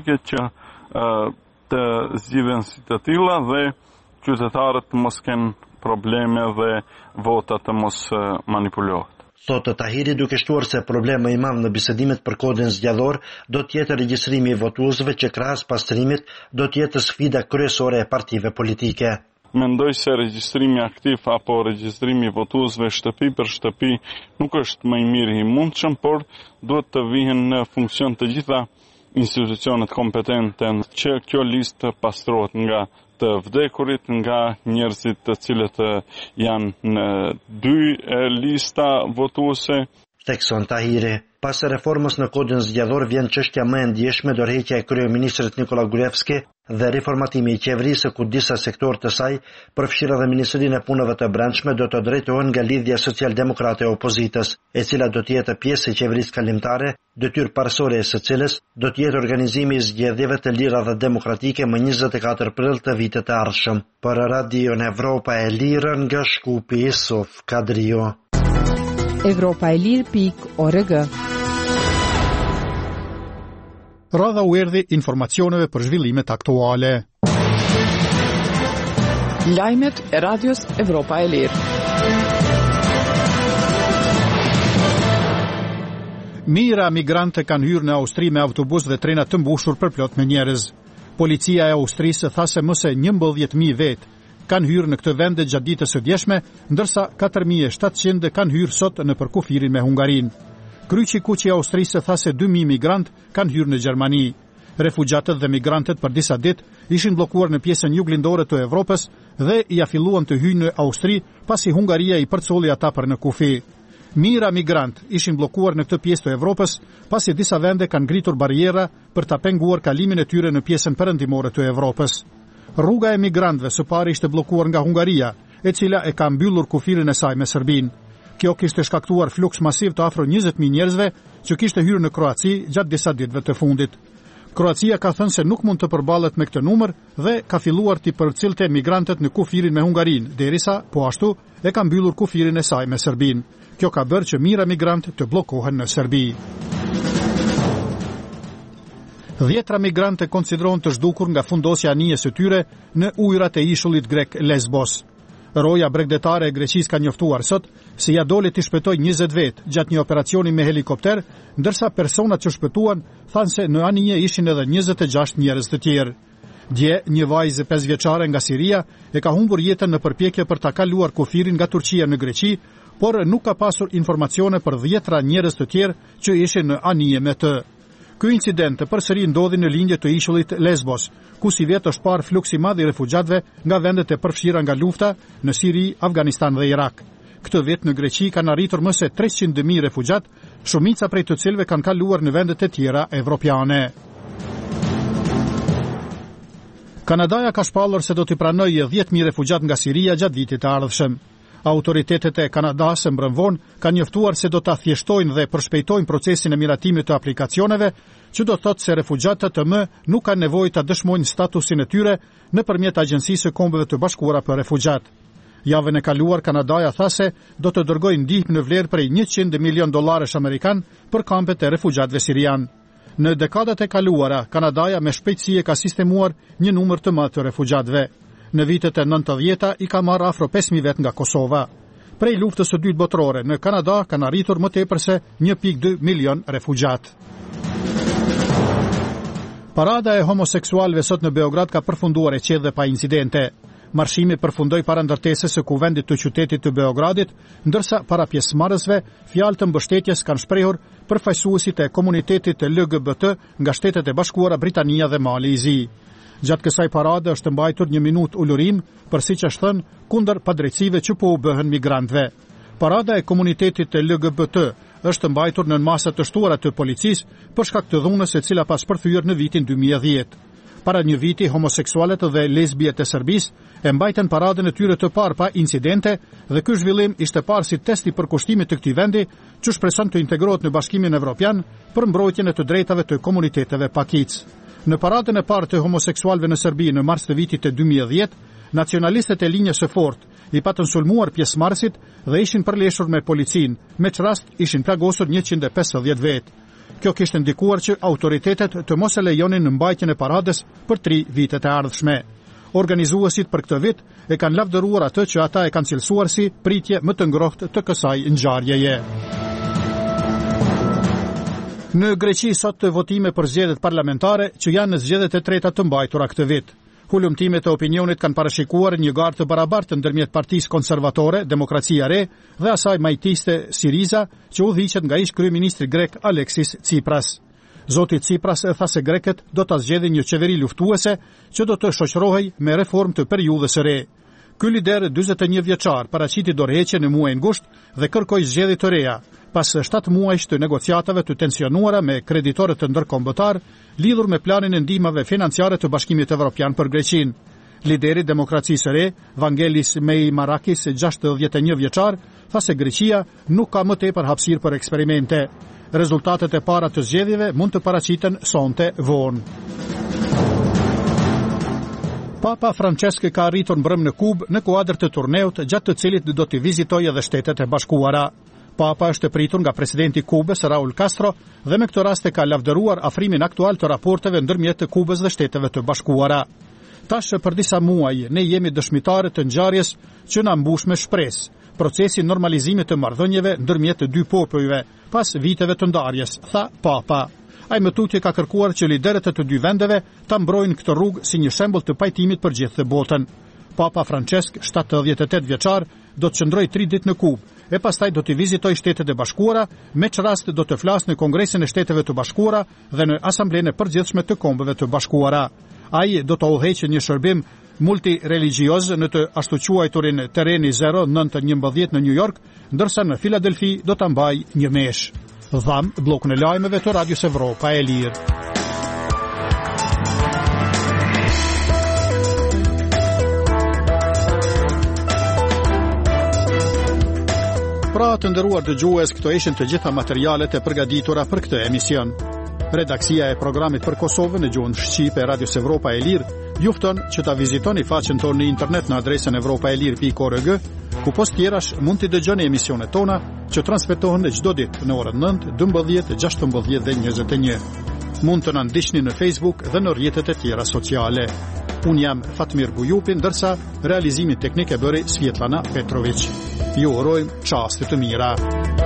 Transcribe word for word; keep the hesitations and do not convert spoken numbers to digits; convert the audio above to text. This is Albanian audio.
politike që uh, të zgjidhen si të tilla dhe qytetarët mos kenë probleme dhe vota të mos uh, manipulohet. Thotë Tahiri, duke shtuar se problemi i madh në bisedimet për kodin zgjallor do të jetë regjistrimi i votuesve që krahas pastrimit do të jetë sfida kryesore e partive politike. Mendoj se regjistrimi aktiv apo regjistrimi i votuesve shtëpi për shtëpi nuk është më i miri i mundshëm, por duhet të vihen në funksion të gjitha institucionet kompetente që kjo listë pastrohet nga të vdekurit, nga njerëzit të cilët janë në dy lista votuese. Thekson Tahiri. Pas reformës në kodin zgjallor vjen çështja më e ndjeshme, dorëheqja e kryeministrit Nikola Gruevski dhe riformatimi i qeverisë, ku disa sektorë të saj, përfshirë edhe Ministrinë e Punëve të Brendshme, do të drejtohen nga lidhja socialdemokrate e opozitës, e cila do të jetë pjesë e qeverisë kalimtare, detyrë parësore e së cilës do të jetë organizimi i zgjedhjeve të lira dhe demokratike më njëzet e katër prill të vitit të ardhshëm. Për Radion Evropa e Lirë nga Shkupi, Sof Kadrio. Evropa e Lirë pik org. Radha u erdhi informacioneve për zhvillimet aktuale. Lajmet e Radios Evropa e Lirë. Mijëra migrante kanë hyrë në Austri me autobus dhe trena të mbushur për plot me njerëz. Policia e Austrisë tha se më se njëmbëdhjetë mijë vetë kanë hyrë në këtë vend gjatë ditës së djeshme, ndërsa katër mijë e shtatëqind kanë hyrë sot në përkufirin me Hungarinë. Kryqi Kuqi i Austrisë tha se dy mijë migrant kanë hyrë në Gjermani. Refugjatët dhe migrantët për disa ditë ishin bllokuar në pjesën juglindore të Evropës dhe ia filluan të hyjnë në Austri pasi Hungaria i përcolli ata për në kufi. Mijëra migrant ishin bllokuar në këtë pjesë të Evropës pasi disa vende kanë ngritur barriera për ta penguar kalimin e tyre në pjesën perëndimore të Evropës. Rruga e migrantëve së pari ishte bllokuar nga Hungaria, e cila e ka mbyllur kufirin e saj me Serbinë. Kjo kishte shkaktuar fluks masiv të afro njëzet mijë njerëzve që kishte hyrë në Kroaci gjatë disa ditëve të fundit. Kroacia ka thënë se nuk mund të përballet me këtë numër dhe ka filluar të përcillte migrantët në kufirin me Hungarinë, derisa po ashtu e ka mbyllur kufirin e saj me Serbinë. Kjo ka bërë që mijëra migrantë të bllokohen në Serbi. Dhjetra migrante konsiderohen të zhdukur nga fundosja e anijes së tyre në ujërat e ishullit grek Lesbos. Roja bregdetare e Greqisë ka njoftuar sot se ja doli të shpëtojë njëzet vetë gjatë një operacioni me helikopter, ndërsa personat që shpëtuan thanë se në anije ishin edhe njëzet e gjashtë njerëz të tjerë. Dje, një vajzë pesë vjeçare nga Siria e ka humbur jetën në përpjekje për ta kaluar kufirin nga Turqia në Greqi, por nuk ka pasur informacione për dhjetra njerëz të tjerë që ishin në anije me të. Ky incident përsëri ndodhi në lindje të ishullit Lesbos, ku si vetë është parë fluks i madh i refugjatëve nga vendet e përfshira nga lufta në Siri, Afganistan dhe Irak. Këtë vit në Greqi kanë arritur më se treqind mijë refugjat, shumica prej të cilëve kanë kaluar në vendet e tjera evropiane. Kanadaja ka shpallur se do t'i pranojë dhjetë mijë refugjat nga Siria gjatë vitit të ardhshëm. Autoritetet e Kanadas së mbrëmvon kanë njoftuar se do ta thjeshtojnë dhe përshpejtojnë procesin e miratimit të aplikacioneve, që do thotë se refugjatët të më nuk kanë nevojë ta dëshmojnë statusin e tyre nëpërmjet Agjencisë së Kombeve të Bashkuara për Refugjat. Javën e kaluar Kanadaja tha se do të dërgojë ndihmë në vlerë prej njëqind milion dollarësh amerikan për kampet e refugjatëve sirian. Në dekadat e kaluara, Kanadaja me shpejtësi e ka sistemuar një numër të madh të refugjatëve. Në vitet e nëntëdhjeta i ka marrë afro pesë mijë vet nga Kosova. Prej luftës së dytë botërore në Kanada kanë arritur më tepër se një pikë dy milion refugjat. Parada e homoseksualëve sot në Beograd ka përfunduar e qetë dhe pa incidente. Marshimi përfundoi para ndërtesës së kuvendit të qytetit të Beogradit, ndërsa para pjesëmarrësve fjalë të mbështetjes kanë shprehur përfaqësuesit e komunitetit L G B T nga Shtetet e Bashkuara Britania dhe Mali i Zi. Gjatë kësaj parade është mbajtur një minutë ulurim për siç është thënë kundër padrejtësive që po u bëhen migrantëve. Parada e komunitetit të L G B T është mbajtur në masa të shtuara të policisë për shkak të dhunës e cila pas përthyer në vitin dy mijë e dhjetë. Para një viti, homoseksualet dhe lesbiet e Serbisë e mbajtën paradën e tyre të parë pa incidente dhe ky zhvillim ishte parë si test i përkushtimit të këtij vendi që shpreson të integrohet në Bashkimin Evropian për mbrojtjen e të drejtave të komuniteteve pakic. Në paradën e parë të homoseksualëve në Serbi në mars të vitit të dy mijë e dhjetë, nacionalistët e linjës së fortë i patën sulmuar pjesëmarrësit dhe ishin përleshur me policinë, me çrast ishin plagosur njëqind e pesëdhjetë vetë. Kjo kishte ndikuar që autoritetet të mos e lejonin në mbajtjen e parades për tri vitet e ardhshme. Organizuesit për këtë vit e kanë lavdëruar atë që ata e kanë cilësuar si pritje më të ngrohtë të kësaj ngjarjeje. Në Greqi sot të votime për zgjedhjet parlamentare që janë në zgjedhjet e treta të mbajtura këtë vit. Hulumtimet e opinionit kanë parashikuar një garë të barabartë ndërmjet Partisë Konservatore, Demokracia Re dhe asaj majtiste Siriza, që udhëhiqet nga ish kryeministri grek Aleksis Tsipras. Zoti Tsipras e tha se grekët do ta zgjedhin një qeveri luftuese që do të shoqërohej me reformë të periudhës së re. Ky lider dyzet e një vjeçar paraqiti dorëheqje në muajin gusht dhe kërkoi zgjedhje të reja, pas shtatë muajsh të negociatave të tensionuara me kreditorët të ndërkombëtar lidhur me planin e ndihmave financiare të Bashkimit Evropian për Greqinë. Lideri i Demokracisë së Re, Vangelis Meimarakis, gjashtëdhjetë e një vjeçar, tha se Greqia nuk ka më tepër hapësirë për eksperimente. Rezultatet e para të zgjedhjeve mund të paraqiten sonte vonë. Papa Francesc ka arritur mbrëm në Kubë në kuadër të turneut gjatë të cilit do të vizitojë edhe Shtetet e Bashkuara. Papa është pritur nga presidenti i Kubës Raul Castro dhe me këtë rast e ka lavdëruar afrimin aktual të raporteve ndërmjet të Kubës dhe Shteteve të Bashkuara. Tash për disa muaj ne jemi dëshmitarë të ngjarjes që na mbush me shpresë, procesi normalizimit të marrëdhënieve ndërmjet të dy popujve pas viteve të ndarjes, tha Papa. Ai më tutje ka kërkuar që liderët e të dy vendeve ta mbrojnë këtë rrugë si një shembull të pajtimit për gjithë botën. Papa Francesc, shtatëdhjetë e tetë vjeçar, do të qëndrojë tri ditë në Kubë e pastaj do të vizitojë Shtetet e Bashkuara, me që rast do të flasë në Kongresin e Shteteve të Bashkuara dhe në Asamblenë e Përgjithshme të Kombeve të Bashkuara. Ai do të udhëheqë një shërbim multireligioz në të ashtu quajturin terreni zero nëntë njëmbëdhjetë në New York, ndërsa në Filadelfi do ta mbajë një mesh. Dham bllokun e lajmeve të Radios Evropa e Lirë. Pra të nderuar dëgjues, këto ishin të gjitha materialet e përgatitura për këtë emision. Redaksia e programit për Kosovën në gjuhën shqipe e Radios Evropa e Lirë ju fton që ta vizitoni faqen tonë në internet në adresën evropaelir pikë org, ku post tjerash mund të dëgjoni emisionet tona që transmetohen çdo ditë në orën nëntë, dymbëdhjetë, gjashtëmbëdhjetë dhe njëzet e një. Mund të na ndiqni në Facebook dhe në rrjetet e tjera sociale. Unë jam Fatmir Bujupi, ndërsa realizimin teknik e bëri Svjetlana Petrović. Ju urojmë çaste të mira.